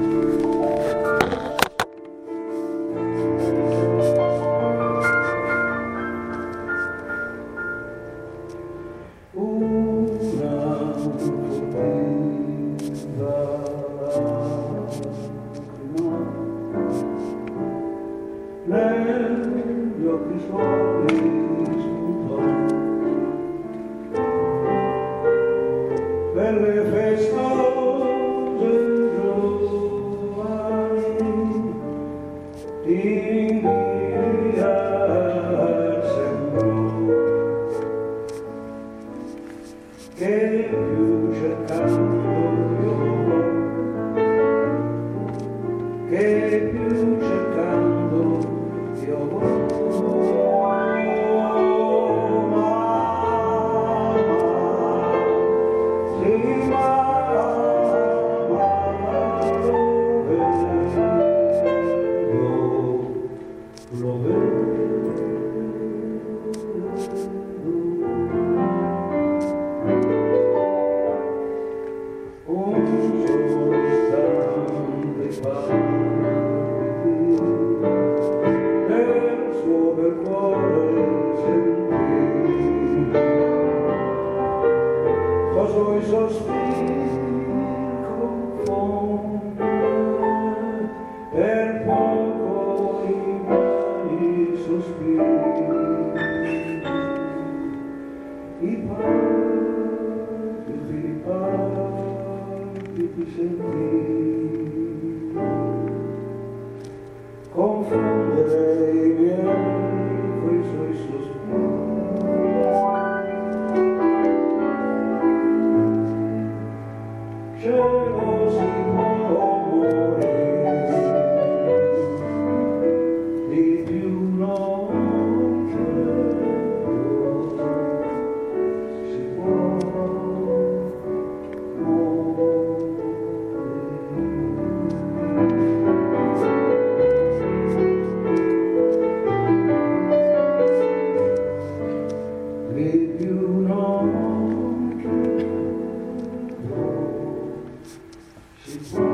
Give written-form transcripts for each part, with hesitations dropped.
negli occhi suoi spuntò belle festose giovani in via sembrò che più cercando io che più cercando io lo vedo, un solo istante fa nel suo bel cuore sentì cosa i sospiri confondere per poco i miei sospiri i palpiti sentì confondere i miei coi suoi sospiri cielo si può morire di più non credo si può di più non credo si può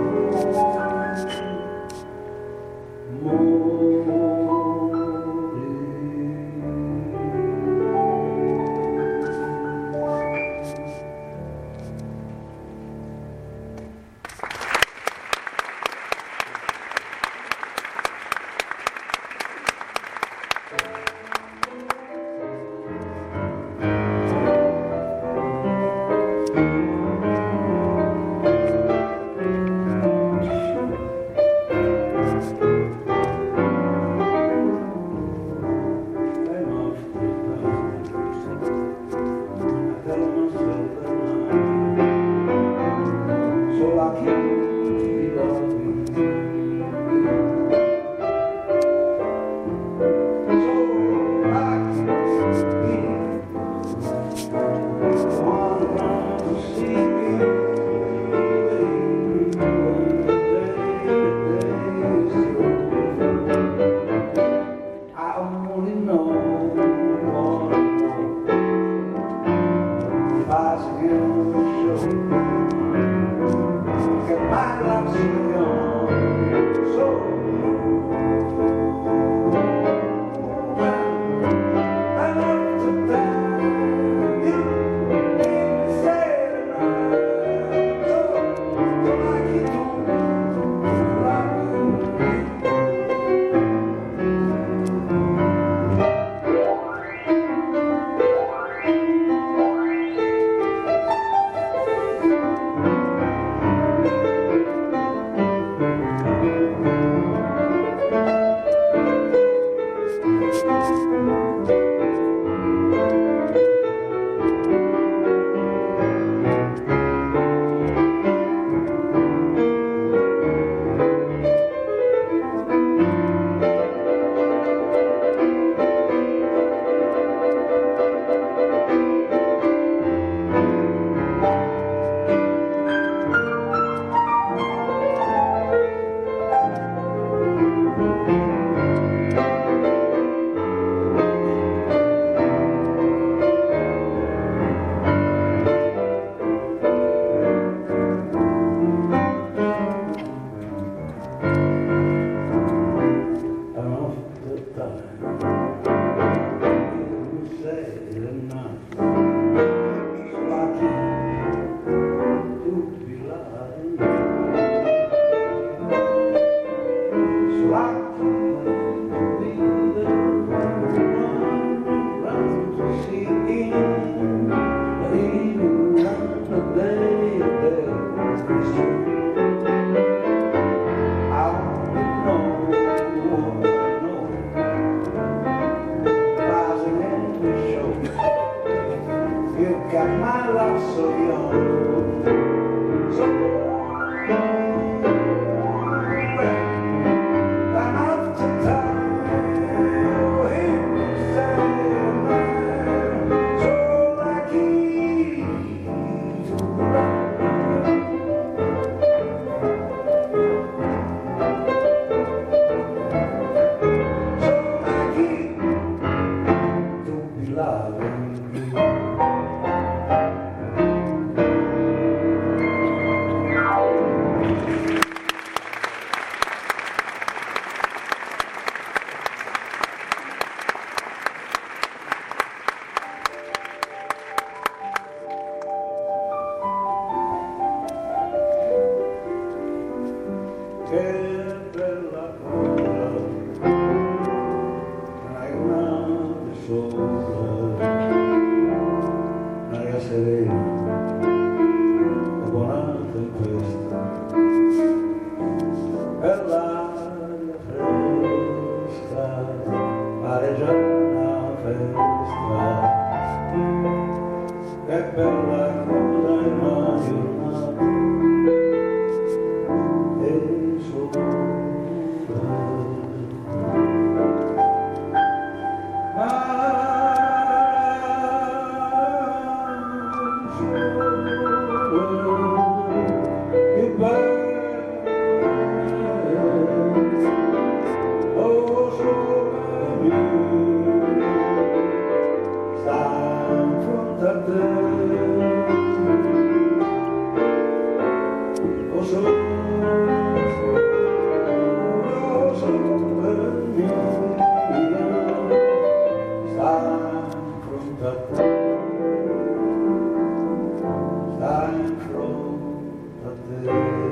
fronte a te.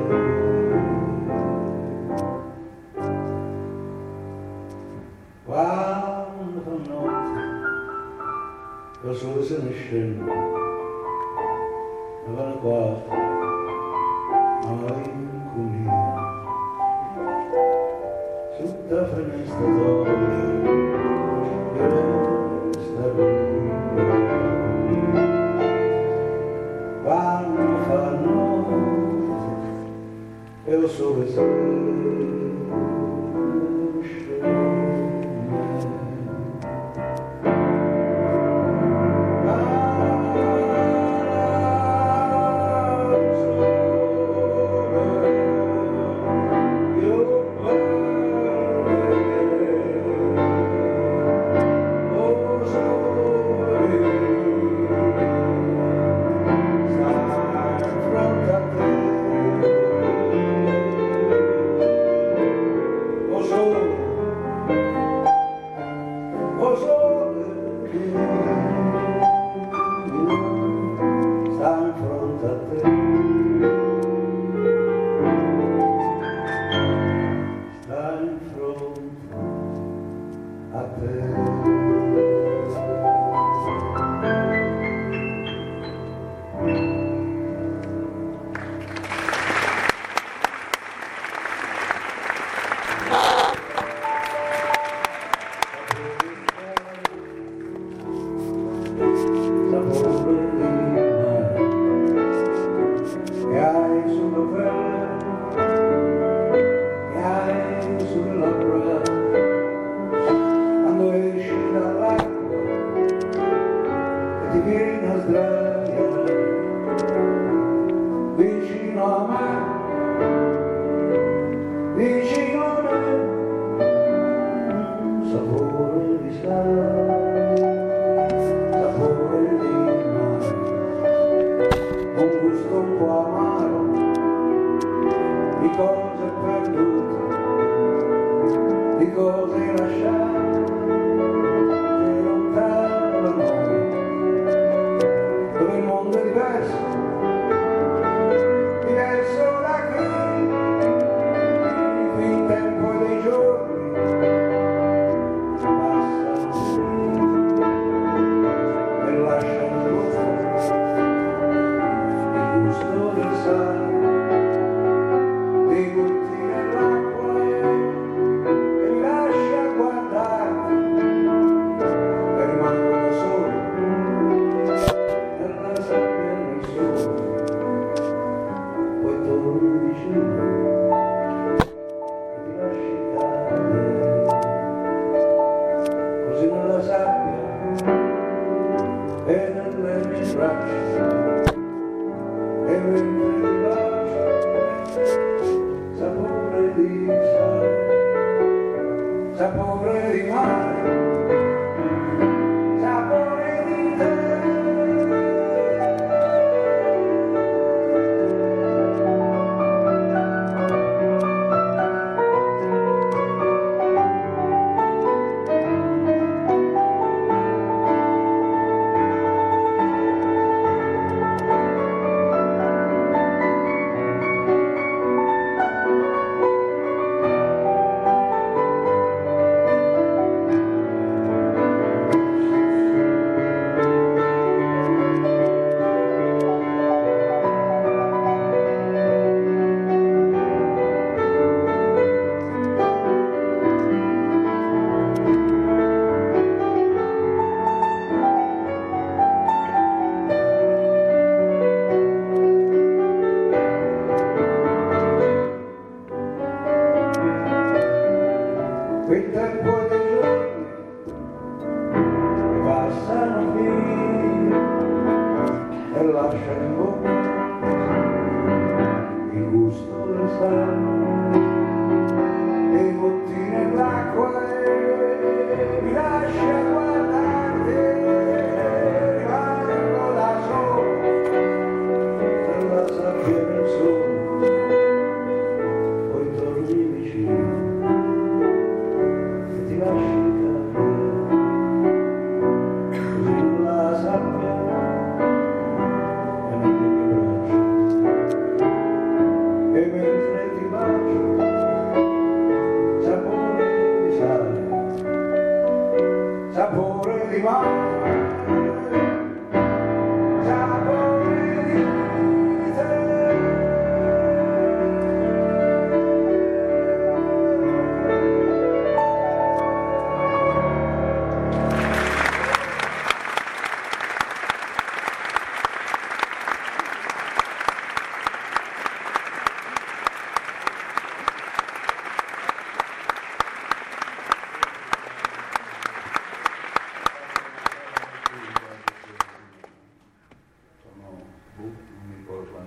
Quando fa notte il sole se ne scende, e va qua a incunia, sotto la finestra d'oggi che resta via. Quando fa notte e il sole se ne scende,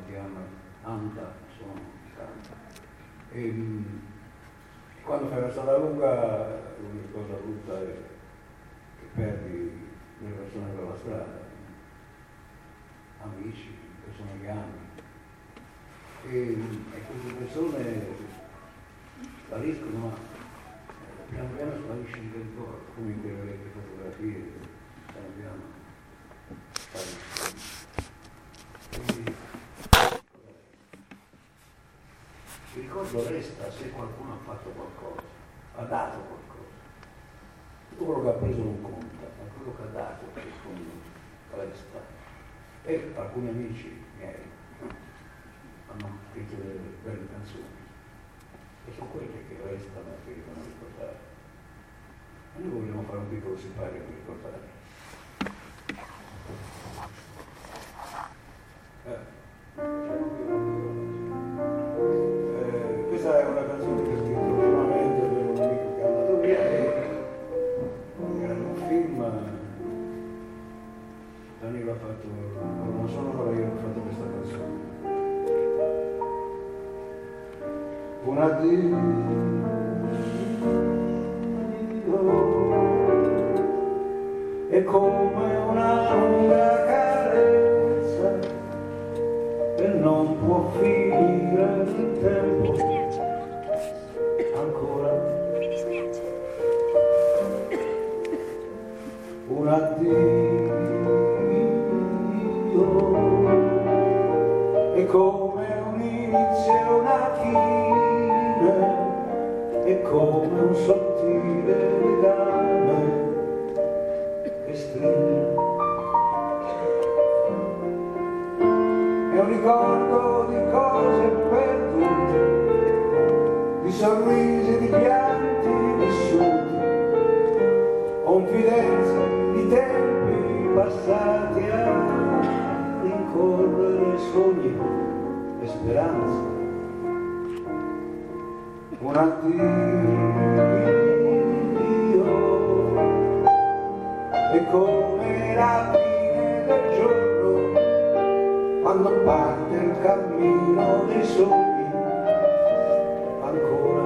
chiama Anta, sono canta. E quando fai una strada lunga, l'unica cosa brutta è che perdi le persone per la strada, amici, persone che ami. E queste persone spariscono, ma piano piano sparisce anche il corpo, come in quelle vecchie fotografie, piano piano spariscono. Quindi il ricordo resta se qualcuno ha fatto qualcosa, ha dato qualcosa. Tutto quello che ha preso non conta, ma quello che ha dato che resta. E alcuni amici miei hanno scritto delle belle canzoni e sono quelle che restano e che devono ricordare. E noi vogliamo fare un piccolo sipario per ricordare. Questa è una canzone che ho scritto ultimamente per un amico che è andato via e era in un film. Danilo ha fatto una sonora, io ho fatto questa canzone. Un addio è come una lunga carezza e non può finire il tempo ancora. Mi dispiace. Un addio è come un inizio e una fine, è come un sottile legame che stringe. È un ricordo di cose perdute, di sorrisi, di pianti vissuti, confidenze di tempi passati a rincorrere sogni e speranze. Un addio è come la fine del giorno quando parte il cammino dei sogni ancora.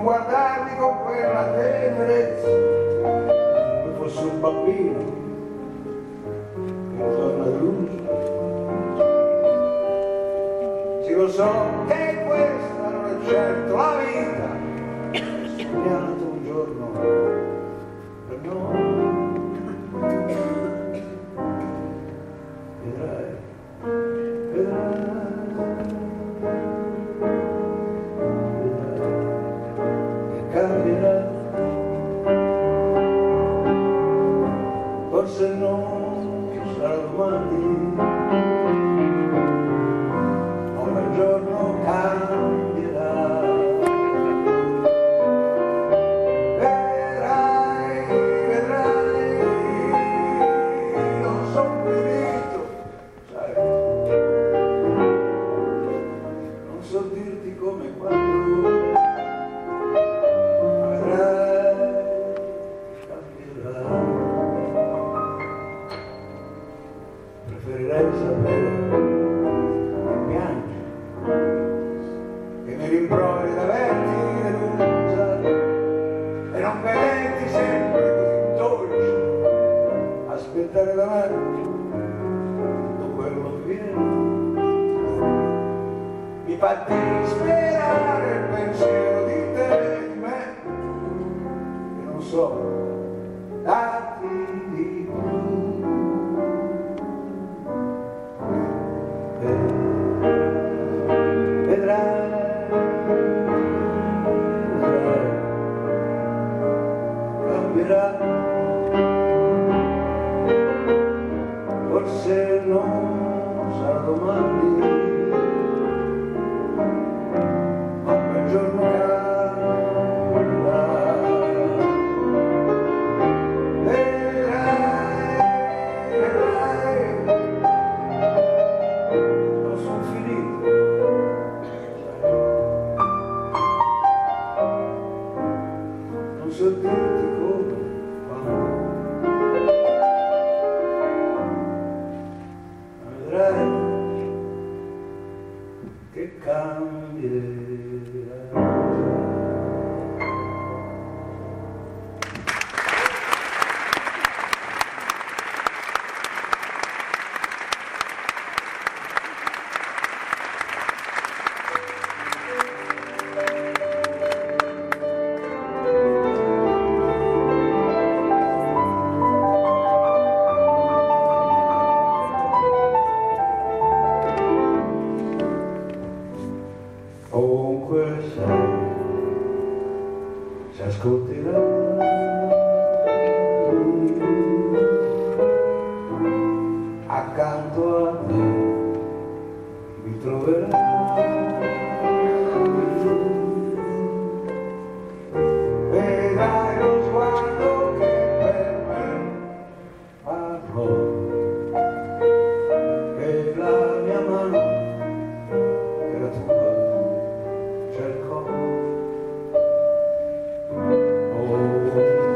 non guardarmi con quella tenerezza come fosse un bambino che torna deluso. Sì, lo so che questa non è certo la vita, ho sognato un giorno per noi. Vedrai, che cambierà, forse non sarà domani, ma un giorno cambierà. Vedrai, non sono finito, sai, non so dirti come e quando, ma vedrai, cambierà. Preferirei sapere che piangi, che mi rimproveri d'averti delusa e non vederti sempre così dolce, aspettare da me tutto quello che viene. Mi fa disperare il pensiero di te e di me, che non so darti di più. Vedrai, cambierà, forse non sarà domani, ma quel giorno cambierà. Vedrai, non sono finito, non so dirti come, quando, ma vedrai che cambierà. Ovunque sei, si ascolterà, accanto a te mi troverai. Vedrai lo sguardo che per me parlò, e la mia mano che la tua cercò. Oh,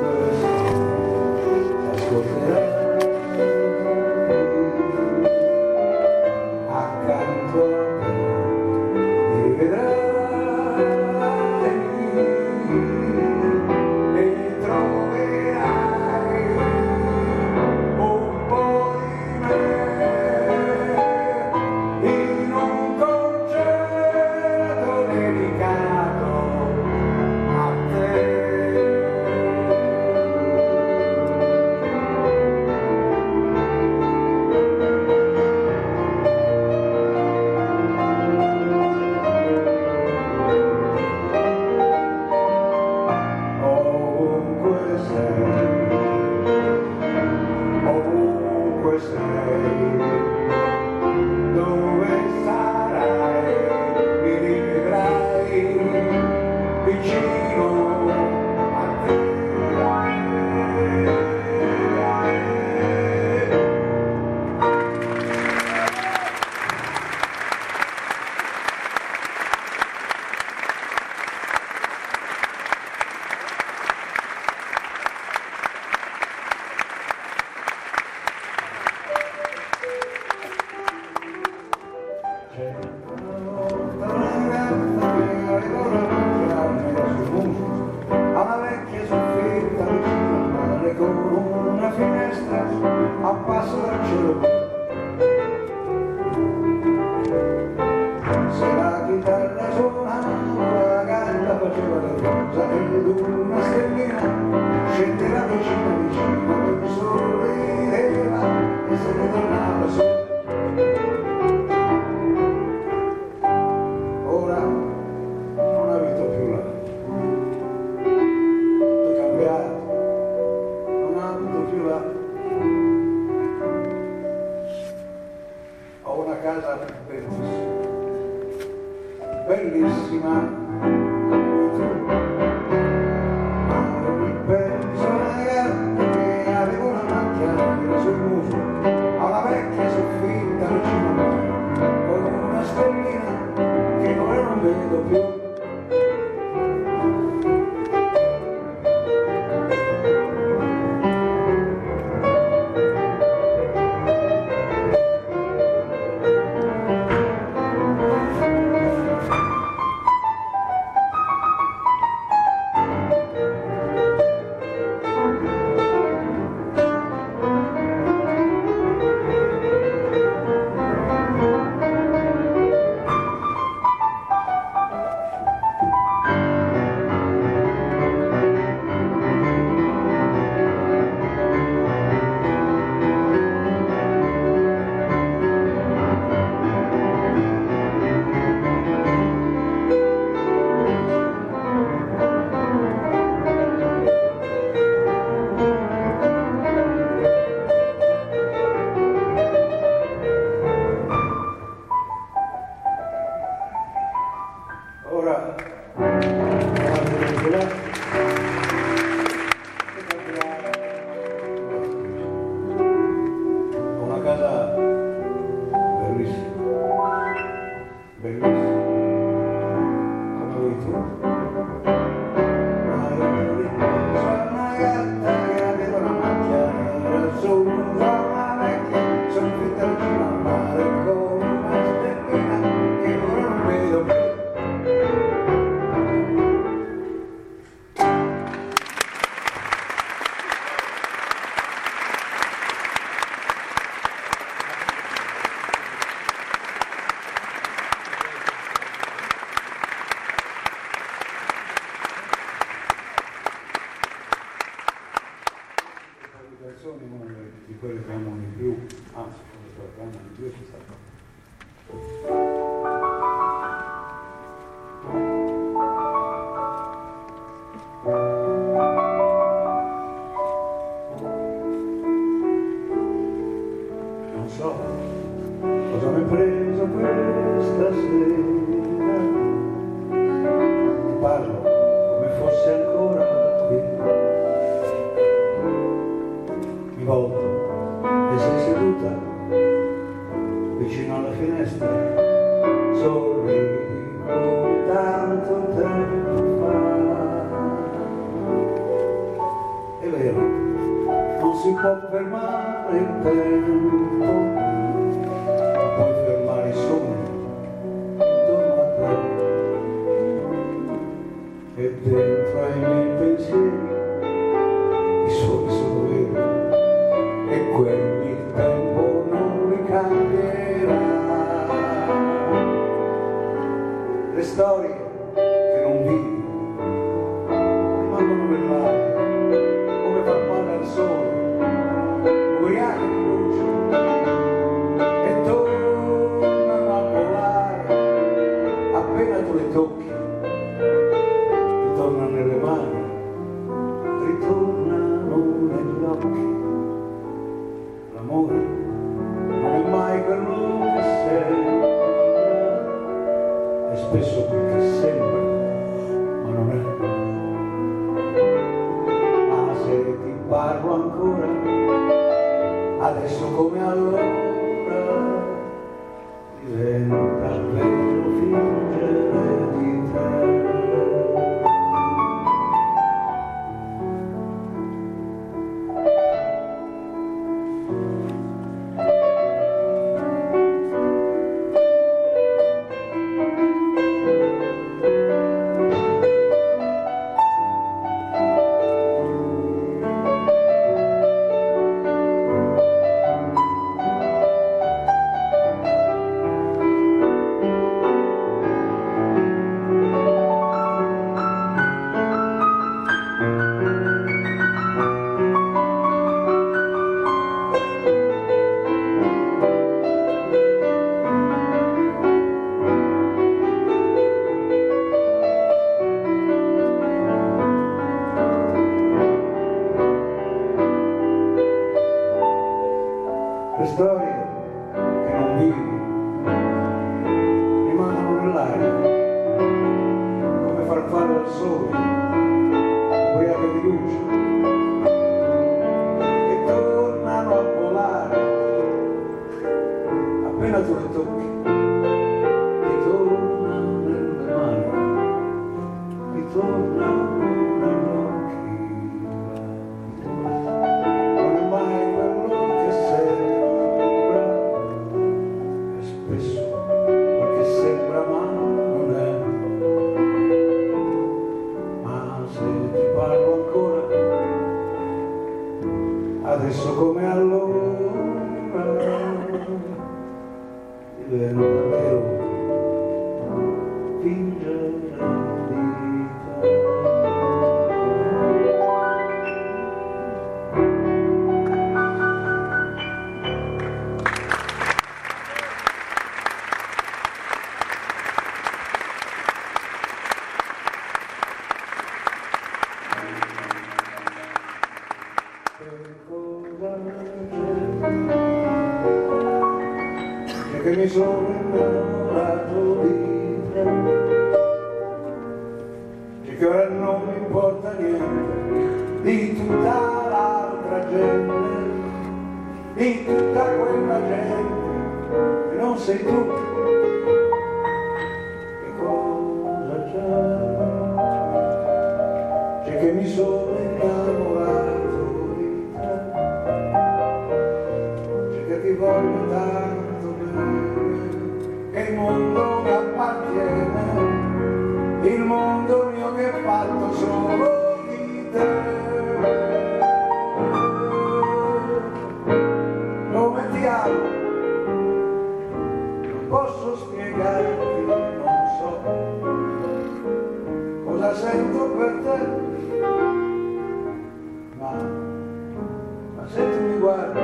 solo qui. Se la chitarra suonava, la gatta faceva la rosa ed una stellina scendeva vicino vicino per sorrideva e se ne tornava su. Ora non abito più là, tutto è cambiato, non abito più là. Ho una casa bellissima, bellissima come tu, ma non penso alla gatta che avevo una macchia nera sul muso, alla vecchia soffitta vicino a me, con una stellina che ora non vedo più. Ora, ho una casa bellissima, bellissima, come vuoi tu. Ma io ripenso a una gatta che aveva una macchia nera su una vecchia, soffitta vicino al mare con una stellina che ora non vedo più. Una di quelle che amano di più, anzi, quelle che amano di più è stata. Non so cosa mi è preso questa sera, ti parlo come fosse ancora qui. Mi volto e sei seduta vicino alla finestra, sorridi come tanto tempo fa. È vero, non si può fermare il tempo, non puoi fermare i sogni intorno a te, e dentro ai miei pensieri i suoi sono veri. E quelli il tempo non li cambierà. Le storie che non vidi rimangono nell'aria, come fa male al sole, ubriache di luce, e tornano a volare. Appena tu le tocchi, ritornano nelle mani, ritornano negli occhi. L'amore non è mai quello che sembra, è spesso quel che sembra, ma non è. Ma se ti parlo ancora, adesso come allora, diventa vero fingere di te. storie che non vivi rimangono nell'aria come farfalle al sole, ubriache di luce, e tornano a volare appena tu le tocchi, ritornano nelle mani, ritornano negli occhi. Non è mai quello che sembra, e spesso quel che sembra ma non è. Ma se ti parlo ancora, adesso come allora, divento davvero fingere vita. C'è che mi sono innamorato di te, c'è che ora non mi importa niente di tutta l'altra gente, di tutta quella gente che non sei tu. Che cosa c'è? C'è che mi sono innamorato di te, c'è che ti voglio tanto bene, che il mondo mi appartiene, il mondo mio che è fatto solo di te. Come ti amo, non posso spiegarti, non so cosa sento per te, ma se tu mi guardi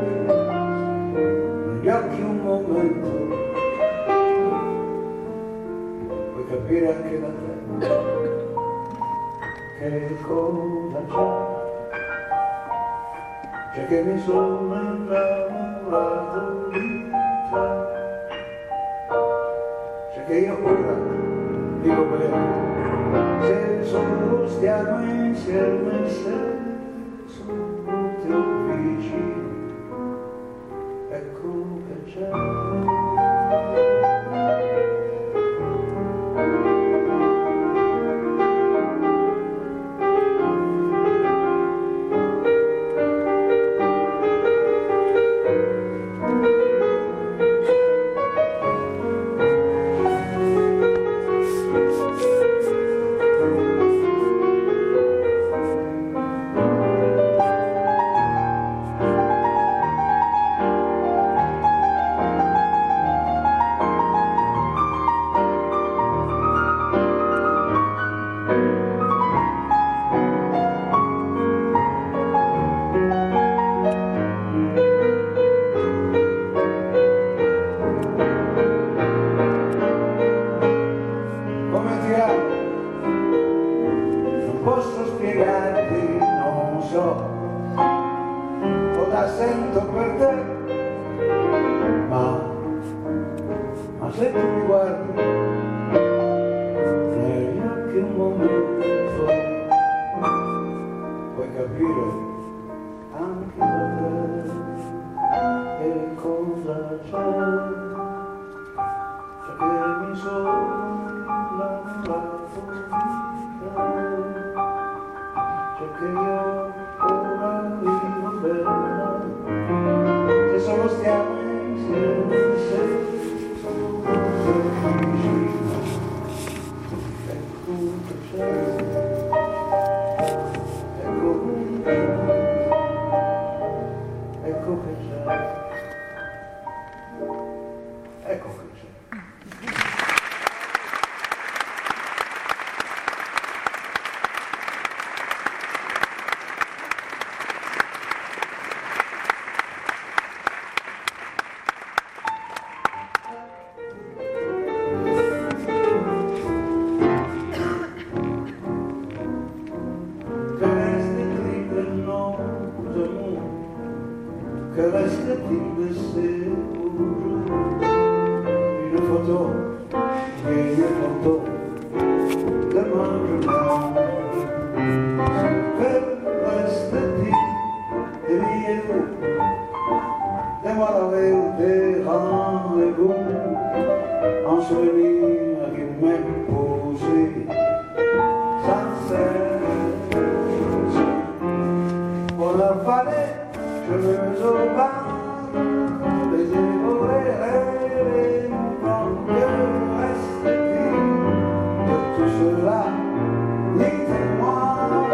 negli occhi un momento, puoi capire anche da te che cosa c'è. C'è che mi sono innamorato di te, c'è che io ora vivo bene se solo stiamo insieme, se solo ti ho vicino, ecco che c'è. Non posso spiegarti, non so cosa sento per te, ma se tu mi guardi negli occhi un momento, puoi capire anche da te che cosa c'è. C'è che mi sono innamorato di te, c'è che io ora vivo bene se solo stiamo insieme, se solo sei vicino, ecco che c'è, ecco che c'è, ecco che c'è, ecco che c'è. que reste-t-il de ces beaux jours? Une photo, vieille photo de ma jeunesse. Que reste-t-il des billets des mois des rendez-vous, en souvenir qui m'est posé sans cesse. Pour la vallée, cheveux au bas, les épaules rêvées, que reste-t-il de tout cela? Dites-moi,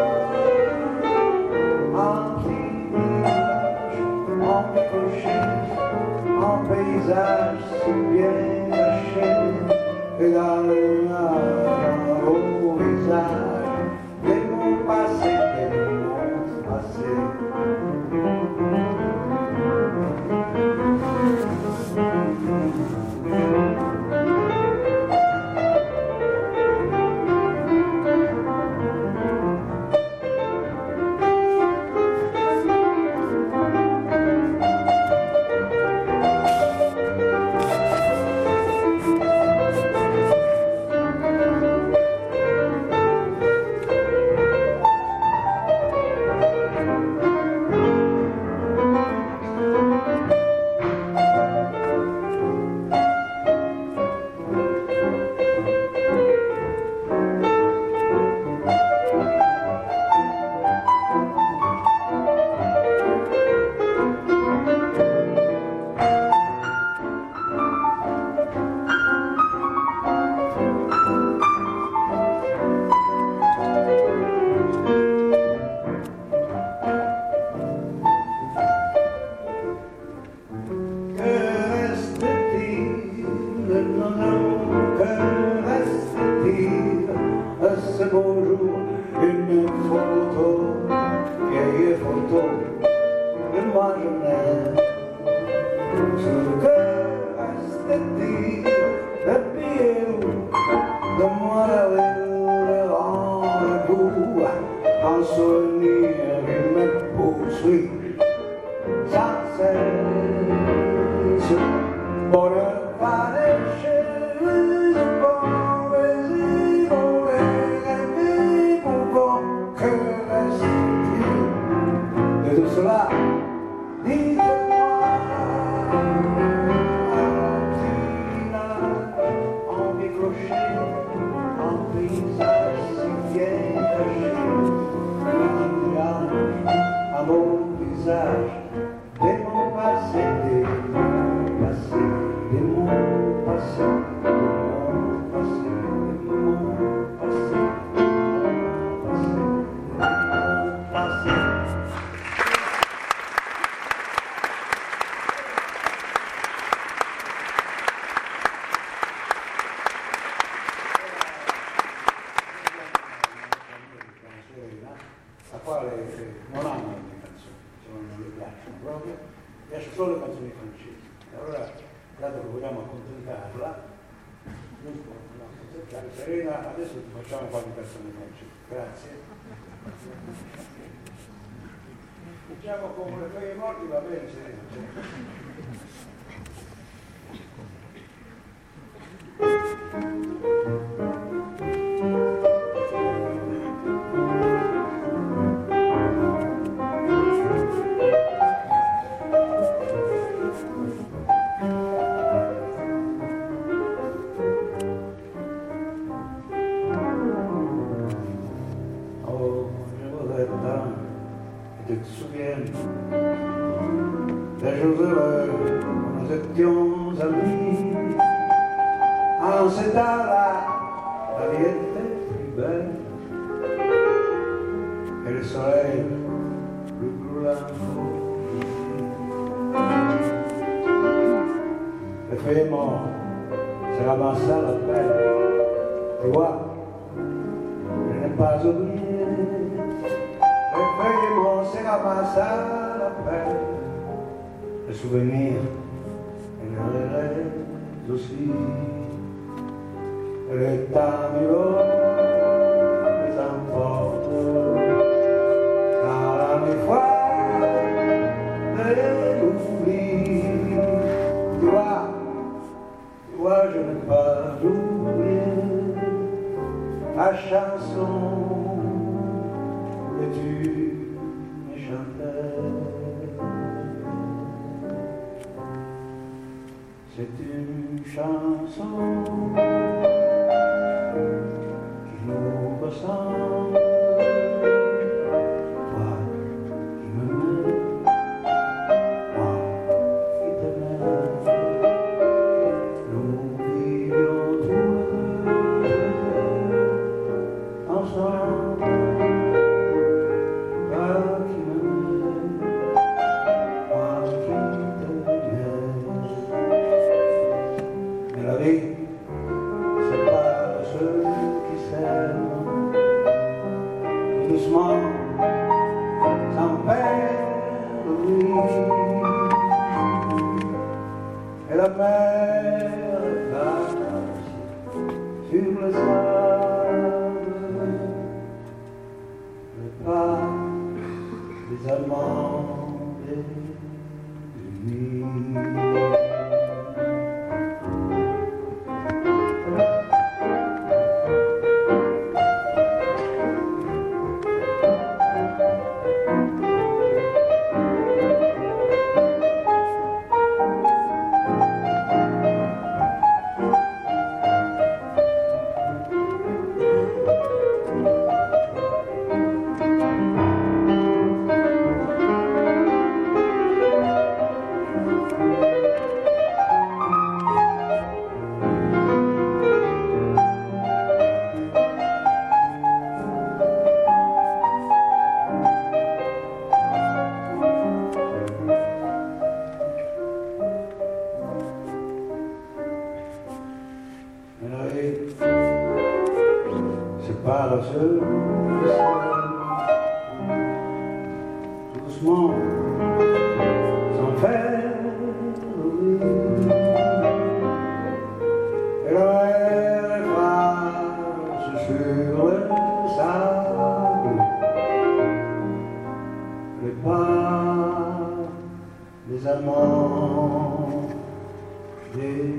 en image, en pécoché, en paysage si bien caché, et dans au visage des mots passés, des mots passés. Serena, adesso ti facciamo qualche canzone francese. Grazie. Diciamo come le ferie morti, va bene Serena. Tu te souviens des jours heureux où nous étions amis. En ces temps-là, la vie était plus belle et le soleil plus brûlant. Le feuillet mort se ramassa la pelle. Tu vois, je n'ai pas oublié. C'est ramasse à la peine, le souvenir et le rêve aussi. Le temps les emporte, car la fois de la chanson que tu me chantais. C'est une chanson qui nous ressemble, toi qui m'aimais, moi qui t'aimais. Nous vivions tous les deux ensemble, toi qui m'aimais, moi qui t'aimais. Mais la vie, c'est pas ceux qui s'aiment, doucement, sans perdre l'ouïe. Et la mer passe sur le sable, le pas des amants et des nuits. C'est pas la seule qui s'aime, doucement, sans faire bruit. Et la mer efface sur le sable les pas des amants des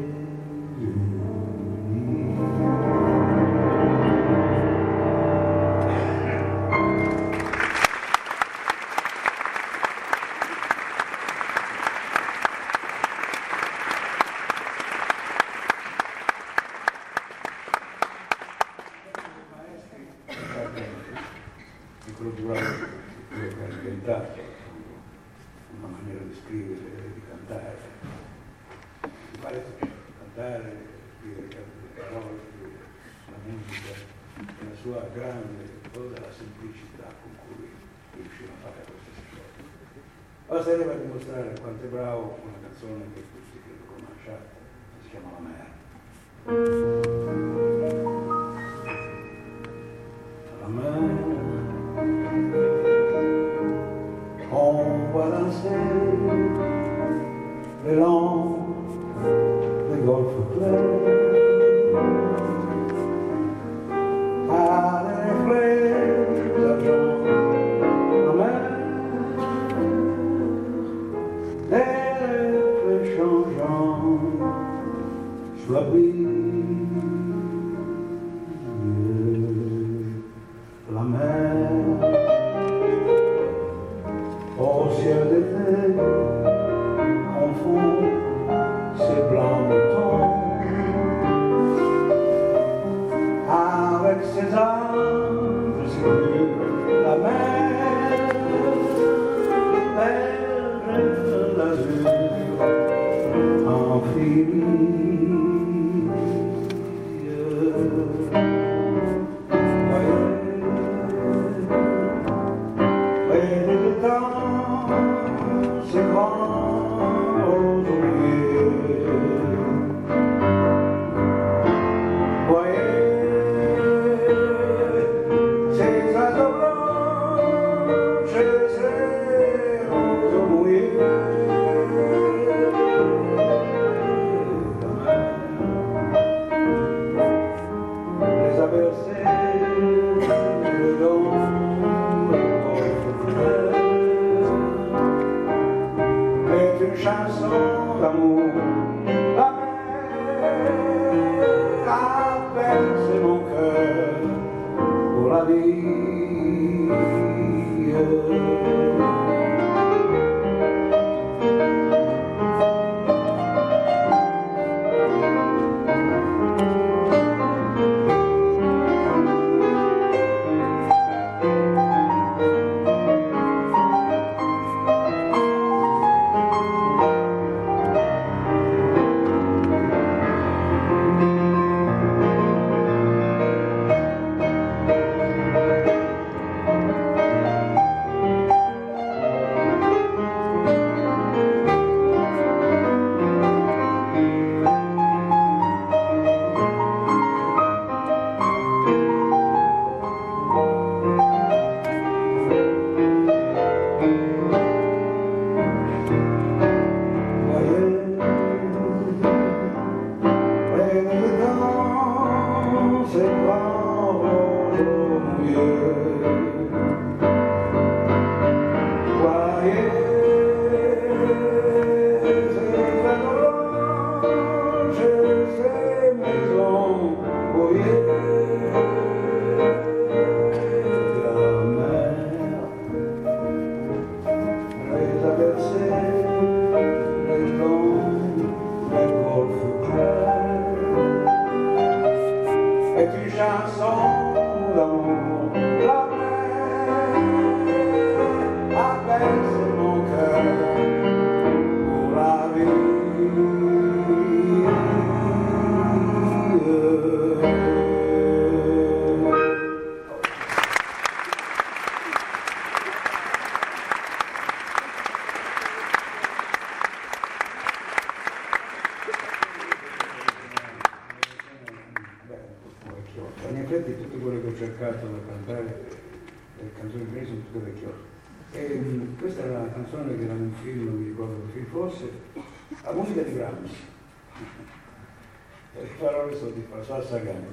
quello durante quello che ha inventato, una maniera di scrivere e di cantare, di fare cantare, scrivere le parole, scrivere la musica, e la sua grande, toda la semplicità con cui riusciva a fare queste cose. Basterebbe a dimostrare quanto è bravo una canzone che tutti credo conosciate, si chiama La Mer. La mer, on voit danser le long des golfes clairs, à des reflets d'argent. La mer, des reflets changeants sous la brise. La mer, au ciel d'été, confond ses blancs moutons avec ses anges sur la mer, vers l'azur infini. la vie. In effetti tutto quello che ho cercato da cantare, le canzoni mie sono tutte vecchiotte. E questa era una canzone che era in un film, non mi ricordo che film fosse, la musica di Brahms. E le parole sono di François Sagan.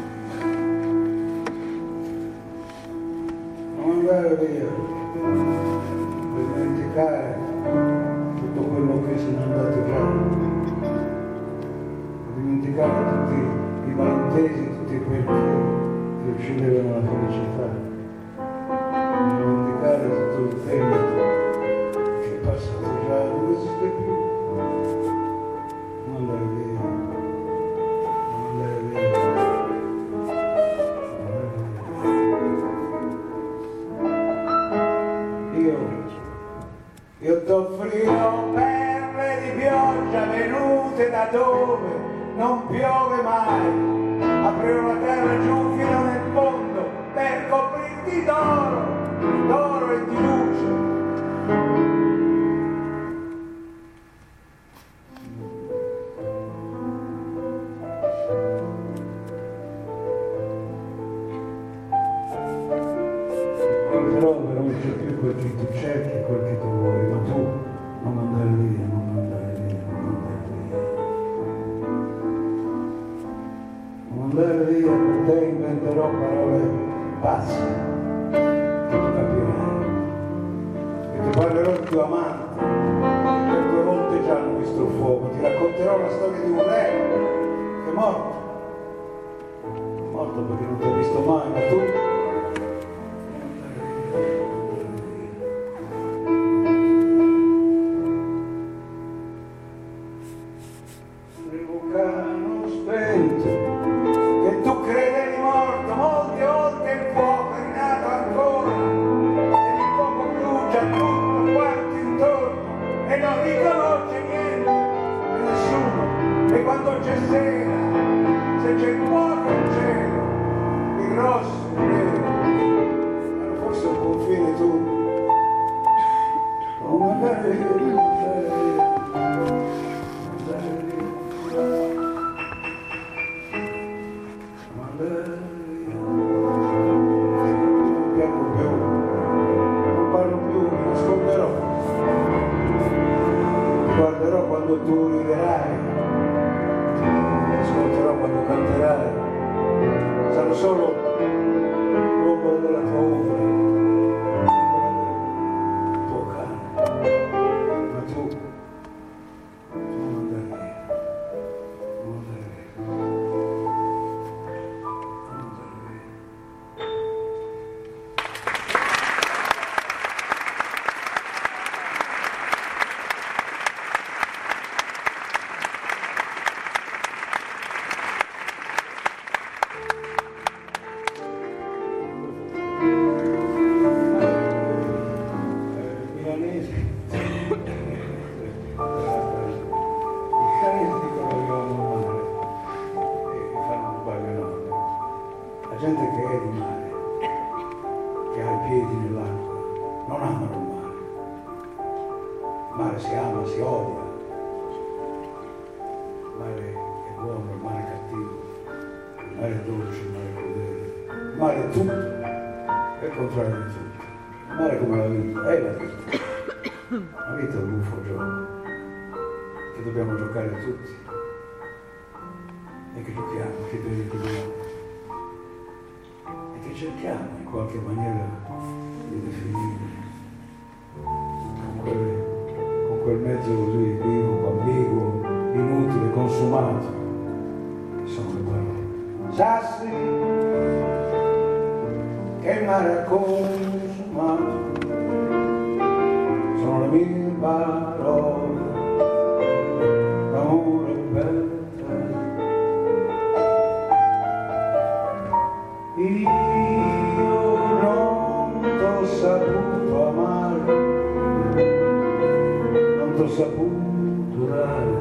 Via. Io t'offrirò perle di pioggia venute da dove non piove mai. Aprirò la terra giù fino nel fondo per coprirti d'oro, d'oro e di luce. Però non c'è più quel che tu cerchi e quel che tu vuoi, ma tu non andare via, non andare via, non andare via. Non andare via, per te inventerò parole pazze, che tu capirai. E ti parlerò di tuo amante, che per 2 volte già hanno visto il fuoco. Ti racconterò la storia di un re che è morto. È morto perché non ti ha visto mai, ma tu... che tu credevi morto, molte volte il fuoco è rinato ancora e il fuoco brucia tutto quanto intorno e non riconosce niente e nessuno. E quando c'è sera, se c'è il fuoco in cielo, il rosso e il nero, hanno forse un confine tu. Non andare via, non andare via, non andare via. Non piango più, non parlo più, mi nasconderò. Ti guarderò quando tu riderai, ti ascolterò quando canterai. Sarò solo l'uomo della tua ombra, del tuo cane, ma tu non andare via, non andare via. Gente che è di mare, che ha i piedi nell'acqua, non amano il mare. Il mare si ama, si odia. Il mare è buono, il mare è cattivo, il mare è dolce, il mare è crudele. Il mare è tutto, è il contrario di tutto. Il mare è come la vita, è la vita. La vita è un buffo gioco, che dobbiamo giocare tutti. E che giochiamo, che pericoliamo. Che cerchiamo in qualche maniera di definire con quel mezzo così vivo, ambiguo, inutile, consumato, che sono le parole. Sassi che il mare ha consumato, sono le mie parole d'amore per te. Io non t'ho saputo amare, non t'ho saputo dare,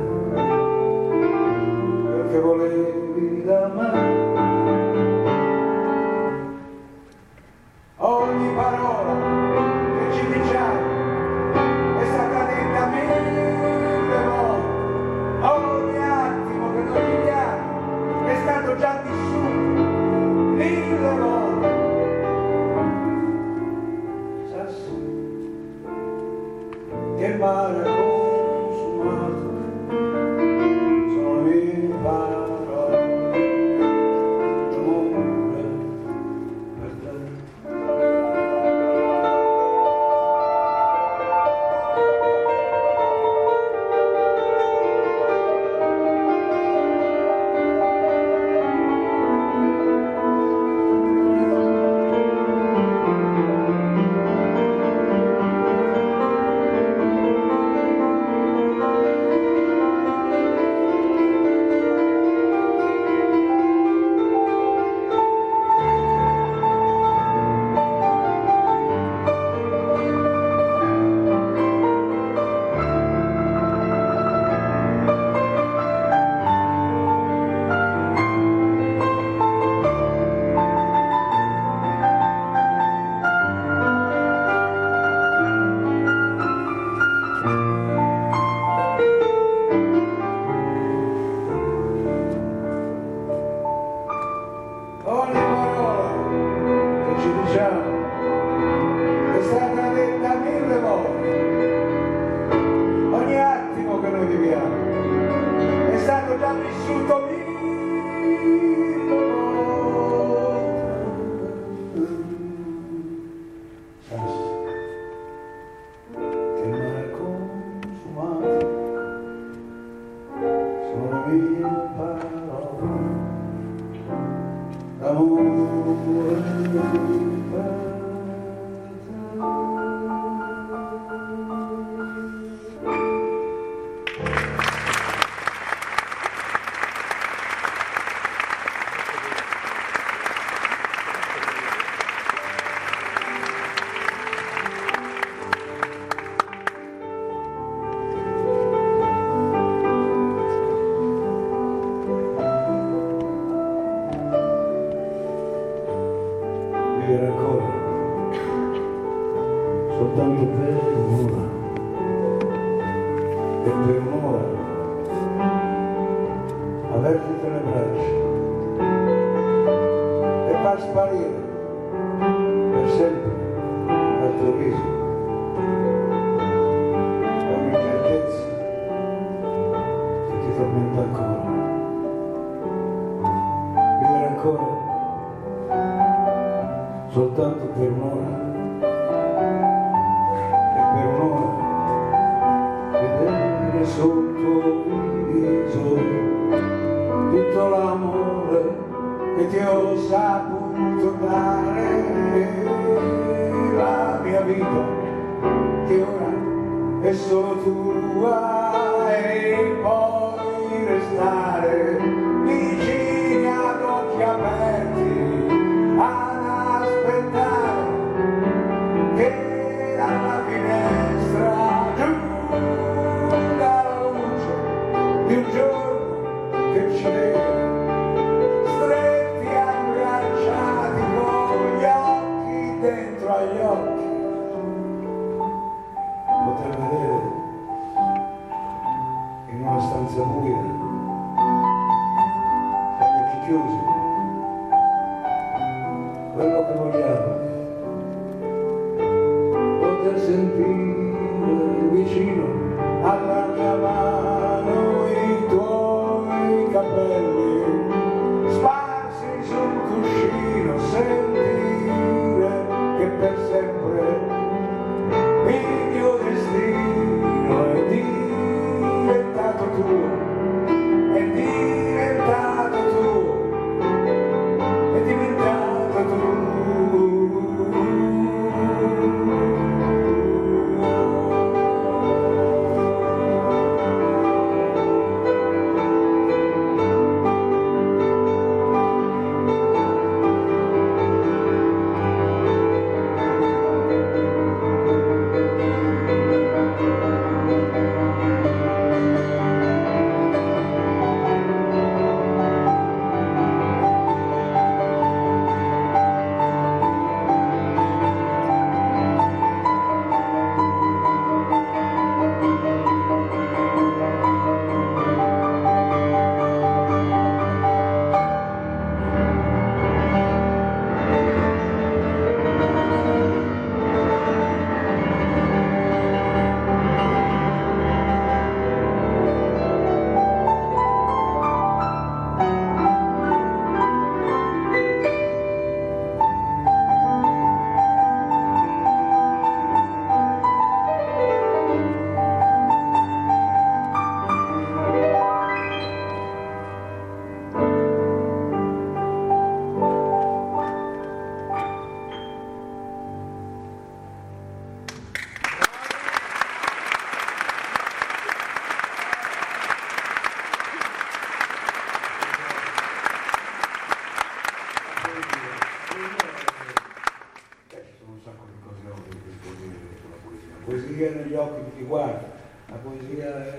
perché volevi da me. Ogni parola che ci diciamo è stata detta 1000 volte, ogni attimo che noi viviamo è stato già vissuto 1000 volte. Sassi che il mare ha consumato, sono le mie parole d'amore per te. per un'ora, e per un'ora averti le braccia e far sparire per sempre dal tuo viso ogni certezza che ti tormenta ancora. Vivere ancora soltanto per un'ora, e per un'ora vedere sotto il viso tutto l'amore che ti ho saputo dare. La mia vita che ora è solo tua, e poi restare vicini ad occhi aperti ad aspettare che dalla finestra giunga la luce di un giorno che ci vede stretti abbracciati con gli occhi dentro agli occhi, poter vedere in una stanza buia con gli occhi chiusi quello che vogliamo, poter sentire vicino alla mia mano i tuoi capelli sparsi sul cuscino, sentire che per sempre il mio destino è diventato tuo, è diventato tuo, è diventato tuo. La poesia negli occhi di chi guarda, la poesia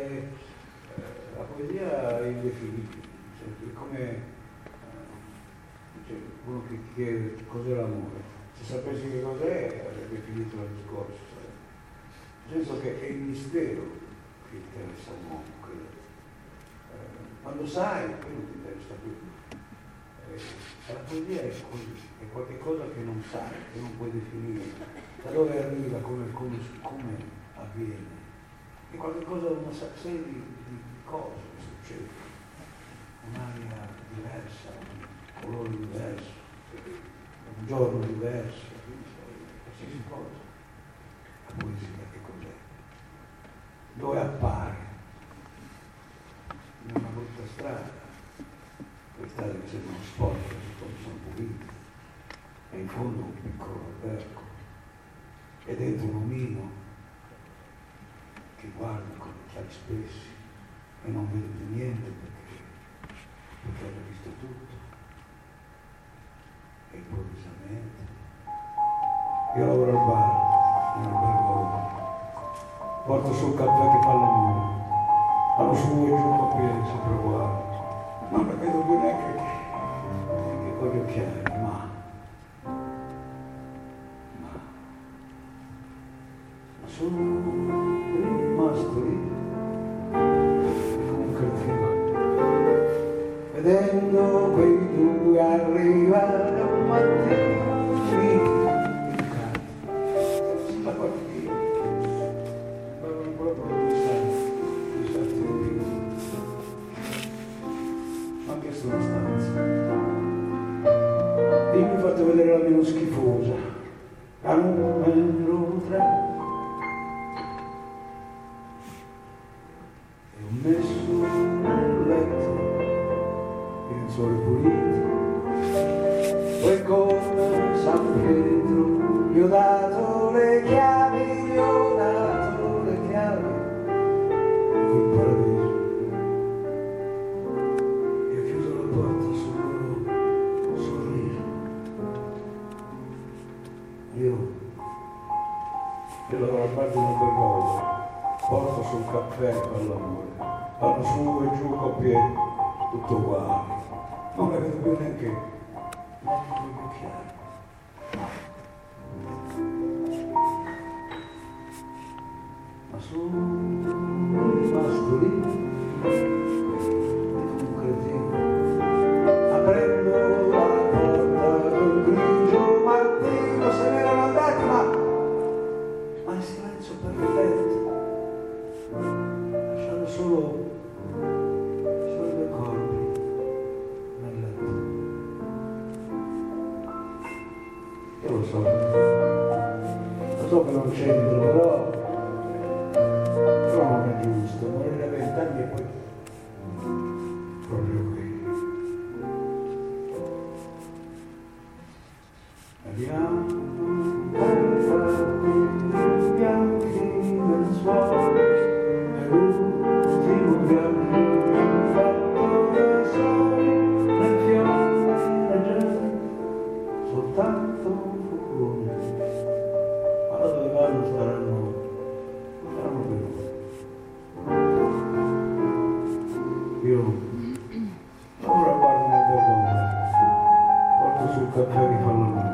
è indefinibile, cioè, è come cioè, uno che chiede cos'è l'amore, se sapessi che cos'è avrebbe finito il discorso, nel senso che è il mistero che interessa l'uomo, quando sai poi non ti interessa più. La poesia è così, è qualcosa che non sai, che non puoi definire, da dove arriva, come avviene, è qualcosa, una serie di cose che succedono, un'aria diversa, un colore diverso, un giorno diverso, qualsiasi cosa. La poesia che cos'è? Dove appare? In una brutta strada, quelle strade che sembrano sporche, poi sono pulite, e in fondo un piccolo albergo, e dentro un omino che guarda con occhiali spessi e non vede più niente perché ha già visto tutto, e improvvisamente io lavoro al bar, in un albergo, porto sul caffè che fa l'amore, allo su e giù con piedi sempre uguali, non ne vedo più neanche con gli occhiali, ma sono rimasto lì come un cretino, vedendo quei due arrivare un mattino lì in casa. Stava lì, avevano proprio due salti di piedi, anche su una stanza. E io mi ho fatto vedere la meno schifosa, la numero 3. E ho messo nel letto i lenzuoli puliti, poi come San Pietro gli ho dato le chiavi, gli ho dato le chiavi quel paradiso. E ho chiuso la porta sul loro sorriso. Io lavoro al bar di una Bergoglio, porto sul caffè per l'amore, vanno su e giù coppie tutto uguali, non le vedo più neanche due bicchieri. Ma sono rimasto lì come un cretino, aprendo la porta d'un grigio mattino. Se ne erano andati, ma in silenzio perfetto, lasciando solo i due corpi nel letto. Io lo so che non c'entro, però non è giusto morire a 20 anni e poi proprio qui. Andiamo per fatti bianchi nel suolo, è l'ultimo viaggio che ho fatto da soli, nel fiume già soltanto un furgone, ma da dove vanno saranno venuti. Io lavoro a bar nel Bergoglio, porto sul caffè che fanno lui.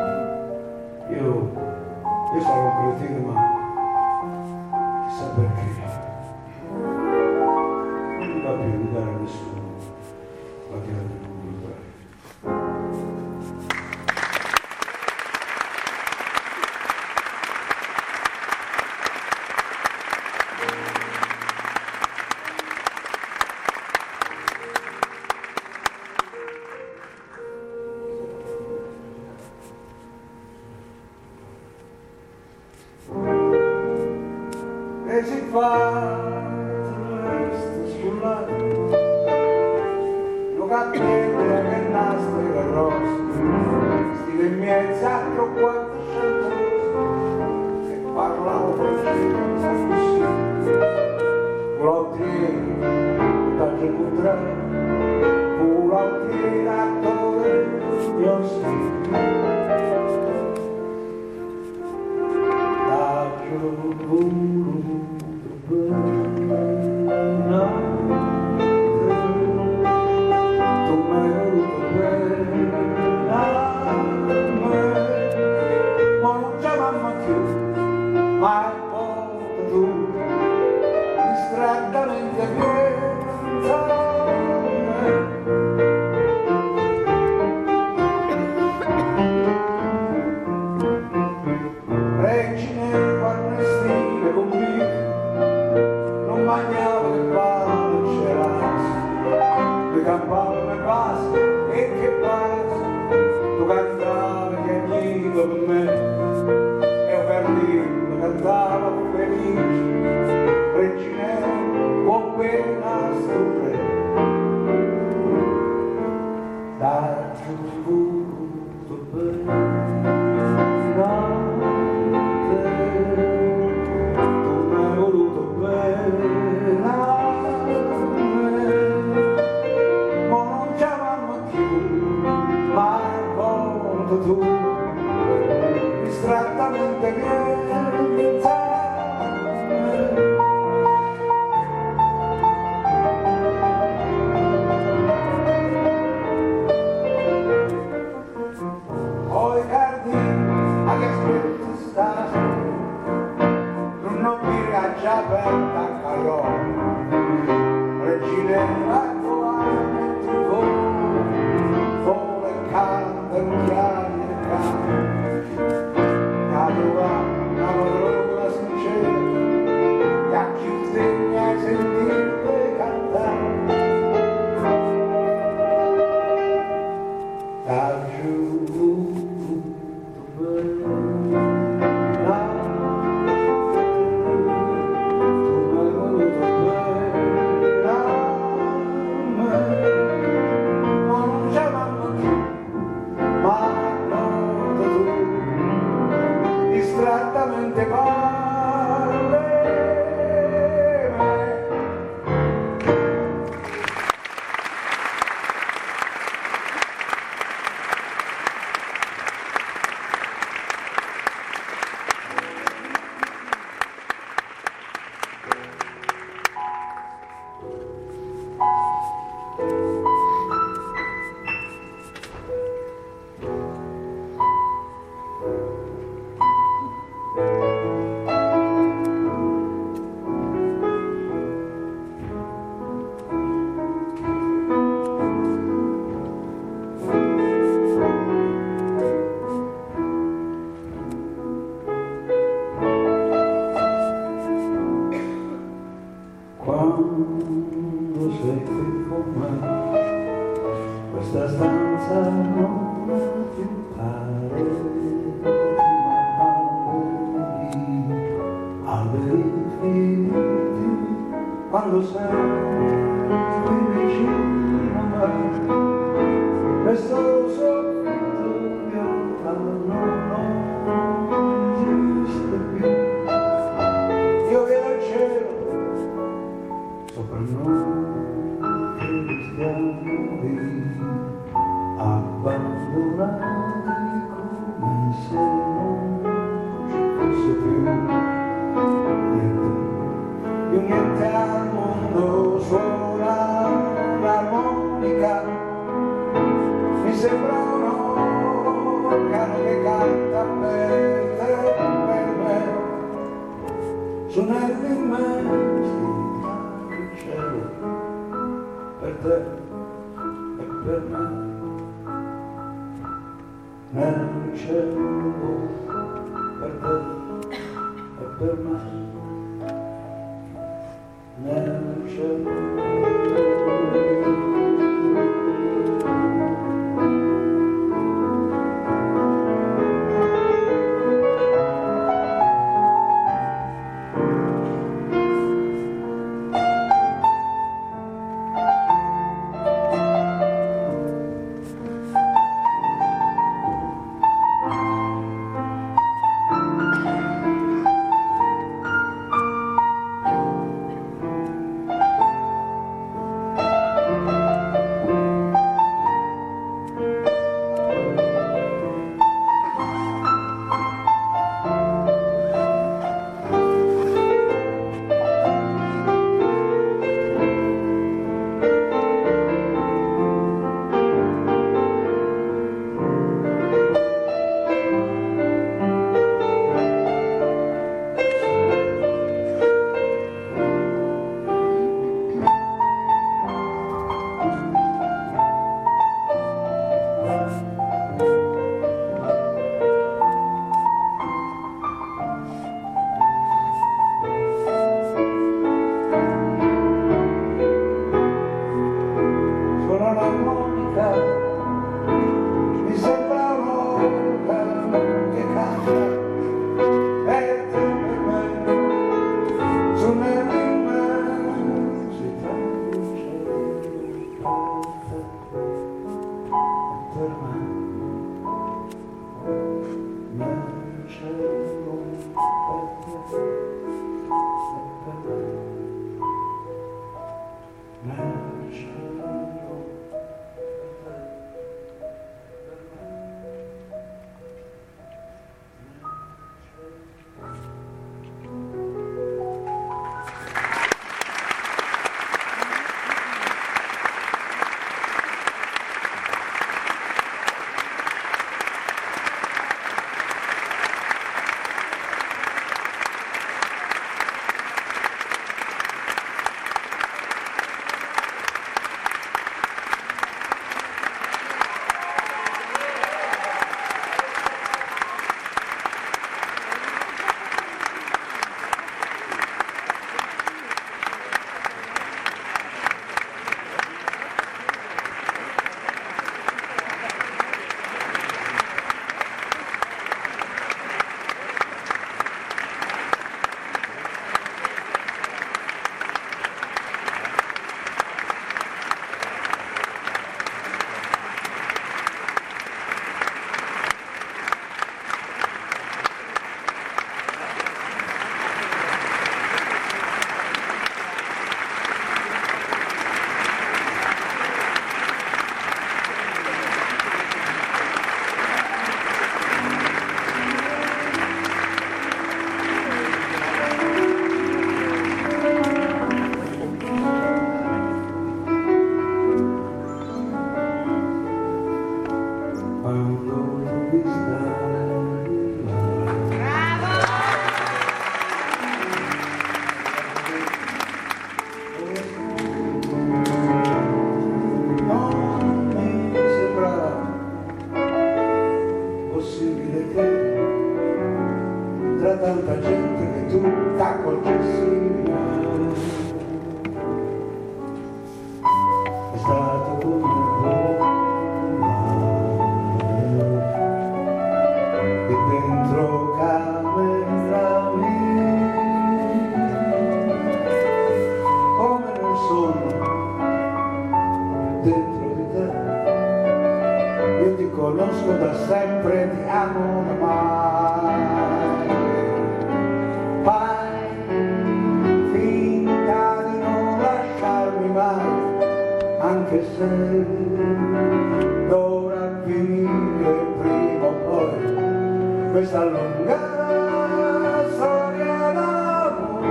Io sono un cretino, ma chissà perché non mi va più di dare a nessuno la chiave del numero 3. E si fa resto sul lato, lo cappello che nastro e rosso, stile in mezzo a 400 e parlavo francese così, volontieri, taggio contrario, volontieri attore, io sì. Ma il porto giù distrattamente pensa spiaggia aperta a Caglione, regine raccolanti vole canta in chiari e canta, cadova una madrona sincera, gli occhi stegna e sentirte cantare. Da giù distrattamente parle quando sei qui con me, questa stanza non ha più pareti, ma alberi infiniti, quando sei qui vicino a me, questo soffitto piovano non esiste più, io vedo il cielo sopra noi che stiamo lì, abbandonati come se non ci fosse più niente al mondo, suona l'armonica, mi sembra un organo che canta per te, per me, su nervi immensi per te e per me, nel cielo per te e per me, nel cielo. conosco da sempre, ti amo da mai. Fai finta di non lasciarmi mai, anche se dovrà finire prima o poi questa lunga storia d'amore.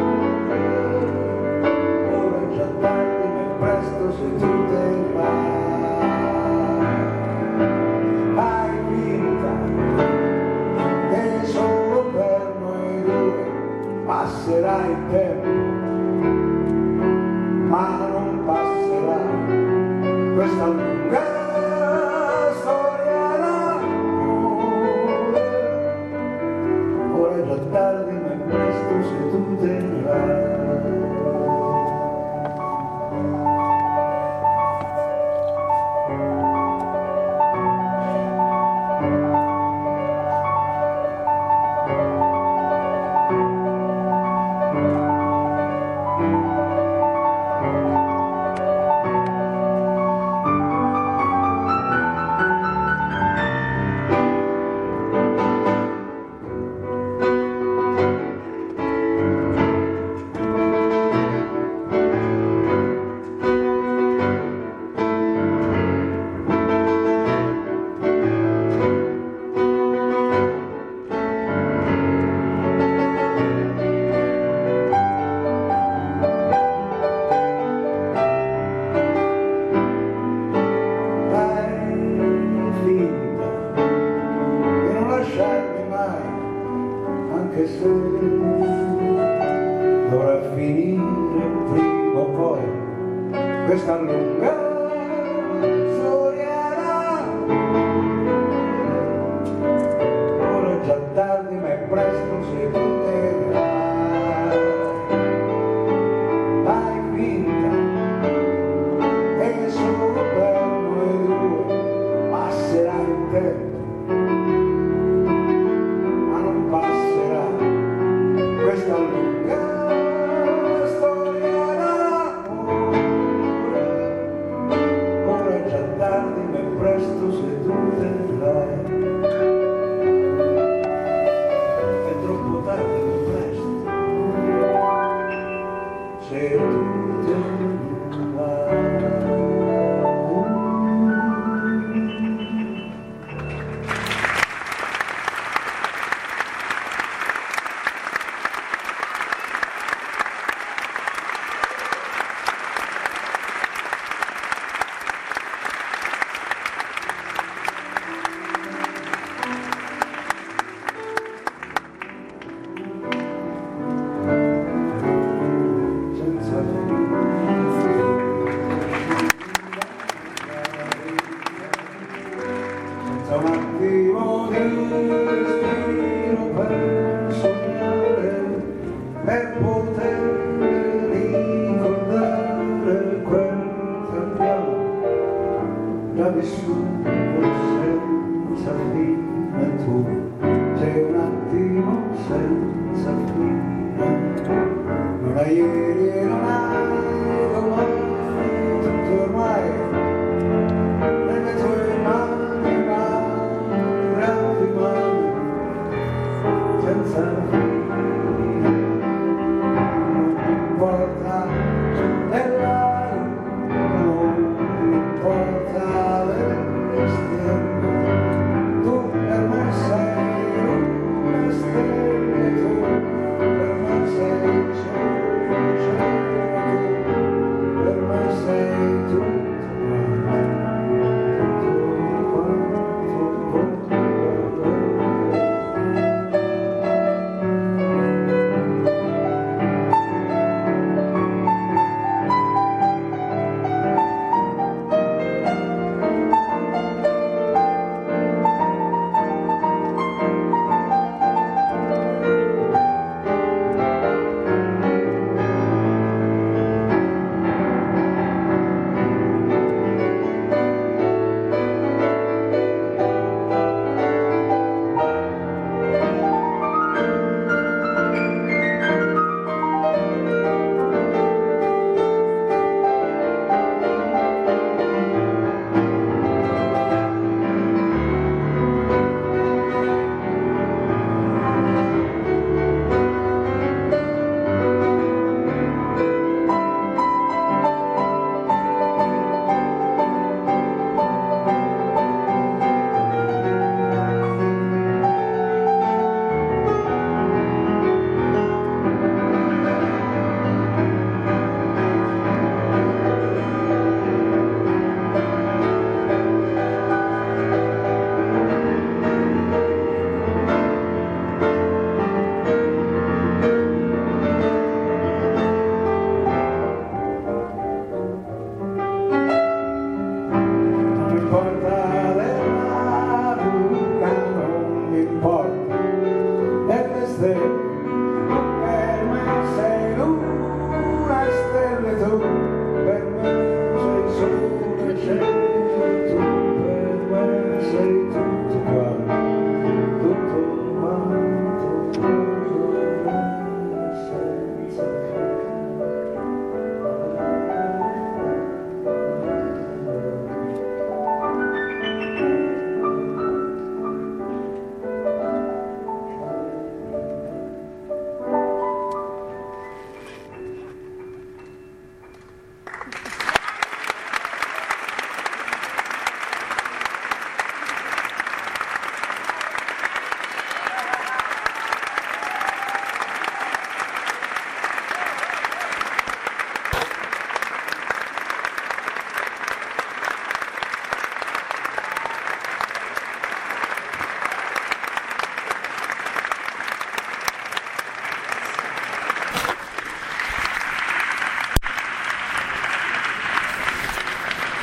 Ora è già tardi, ma è presto se tu te ne vai. Fai finta che solo per noi due passerà il tempo, ma non passerà questa lunga storia d'amore. Ora è già tardi, ma è presto se tu te ne vai. Anche se dovrà finire prima o poi questa lunga storia d'amore. Ora è già tardi, ma è presto se tu te ne vai. Fai finta che solo per noi due passerà il tempo, questa lunga storia d'amore. Ora è già tardi, ma è presto se tu te ne vai. È troppo tardi, ma è presto se tu te ne vai. Un attimo di respiro per sognare, per poter ricordare quel che abbiamo già vissuto senza fine. Tu sei un attimo senza fine, non hai ieri e non hai domani, tutto ormai nelle tue mani. Senza fine, non importa